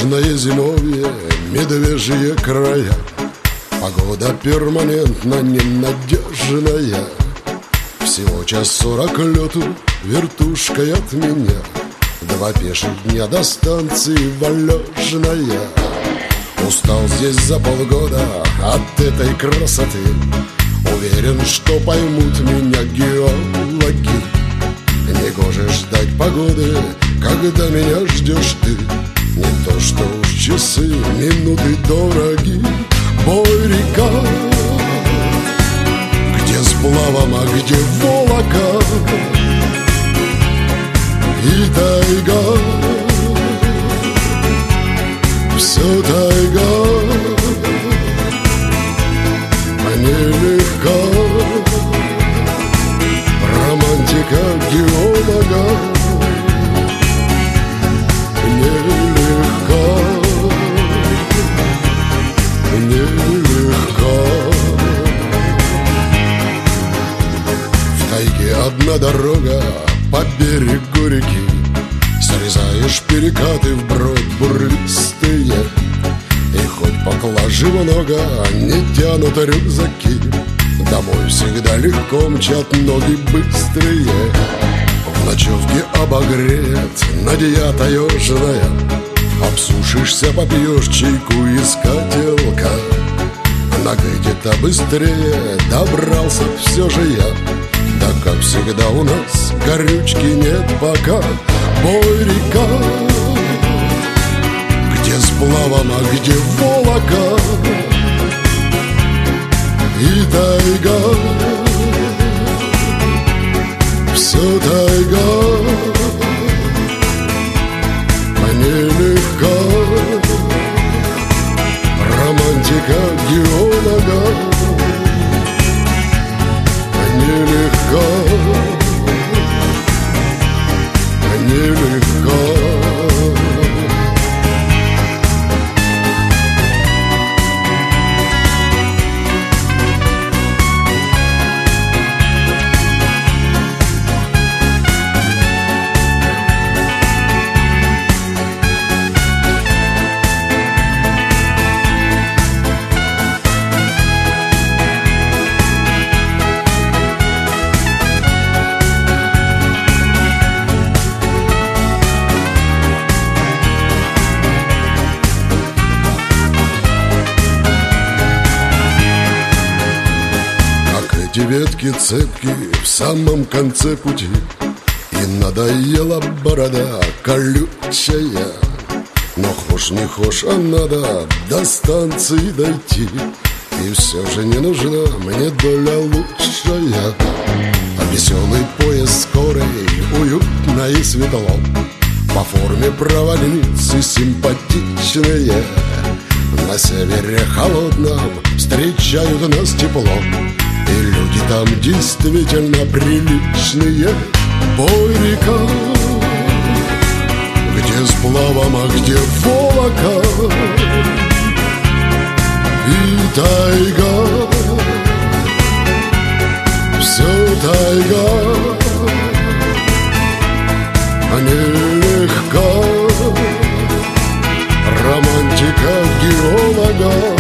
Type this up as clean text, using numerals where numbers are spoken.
Влажное зимовье, медвежьи края, погода перманентно ненадежная. Всего 1:40 лету вертушкой от меня, 2 пеших дня до станции Валежная. Устал здесь за полгода от этой красоты, уверен, что поймут меня геологи. Негоже ждать погоды, когда меня ждешь ты. Не то что уж часы, минуты дороги. Бой-река, где сплавом, а где Волока, и тайга, все тайга, а нелегка романтика геолога. Нелегка, нелегка. В тайге одна дорога по берегу реки, срезаешь перекаты вброд бурлистые, и хоть поклажи много, не тянут рюкзаки. Домой всегда легко мчат ноги быстрые. В ночевке обогреет надея таежная, обсушишься, попьешь чайку из котелка. На где-то быстрее добрался все же я, да как всегда у нас горючки нет пока. Бой-река, где сплавом, а где Волока, и тайга, все тайга, а нелегка романтика геолога. А нелегка, а нелегка. Ветки цепки в самом конце пути, и надоела борода колючая. Но хошь не хошь, а надо до станции дойти, и все же не нужна мне доля лучшая. А веселый поезд скорой, уютно и светло, по форме проводницы симпатичные. На севере холодном встречают нас тепло, и люди там действительно приличные. Бой-река, где сплавом, а где Волока, и тайга, все тайга, а нелегка романтика геолога.